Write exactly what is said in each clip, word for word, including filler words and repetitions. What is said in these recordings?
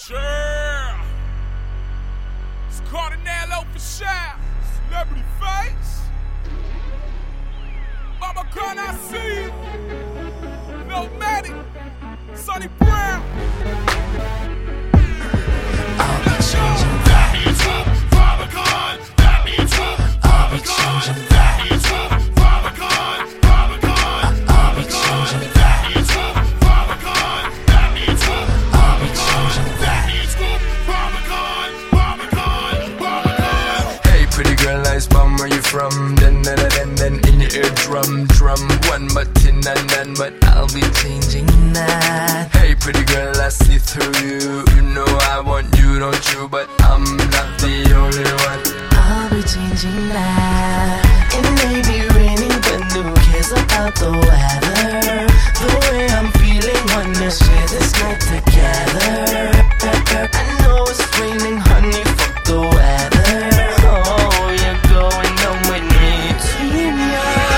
Sure. It's Cardinello for sure. Celebrity face. Mama, can I see you? No Maddie. Sonny Brown. I'll be changing that. Father God. That means I'll be changing that. Father God. Father God. I'll be changing that. Father God. That means I'll be changing that. Father God. Father God. Father God. Hey, pretty girl, nice bum, where you from? Then, then, then, then, in your eardrum, drum. One button and then, but I'll be changing that. Hey, pretty girl, I see through you. You know I want you, don't you? But I'm not the only one. I'll be changing that. It may be raining, but who cares about the weather? The way I'm feeling, wanna share this night together. I know it's raining, honey, fuck the weather. Oh, you're going down with me tonight.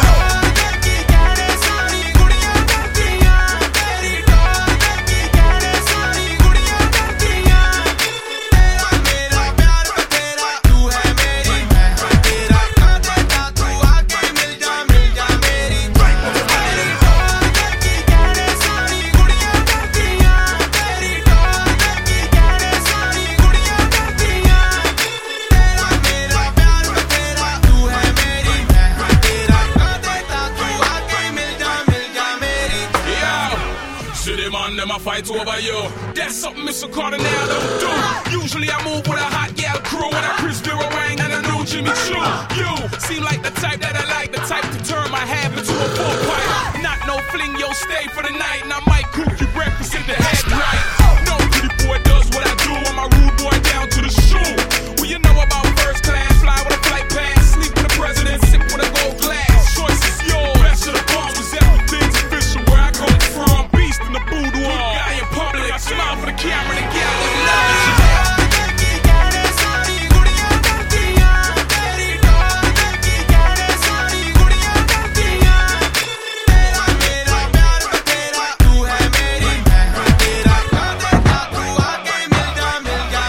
Them I fight over you. That's something Mister Cardinello don't do. Usually I move with a hot gal crew and a Chris Vera Wang and a new Jimmy Choo. You seem like the type that I like, the type to turn my habit into a full pipe. Not no fling, yo, stay for the night, and I might cook you breakfast in the head right. No pretty boy does what I do. I'm a rude boy down to the shoe. Well, you know about first class, fly with a flight pass, sleep with the president, sip with a gold glass. Choice is yours. Best of the bombs was everything's official where I come from. Beast in the boudoir. Guy in public, I smile for the camera, the gal is love.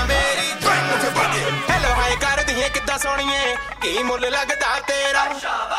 ਕੀ ਮੁੱਲ ਲੱਗਦਾ ਤੇਰਾ।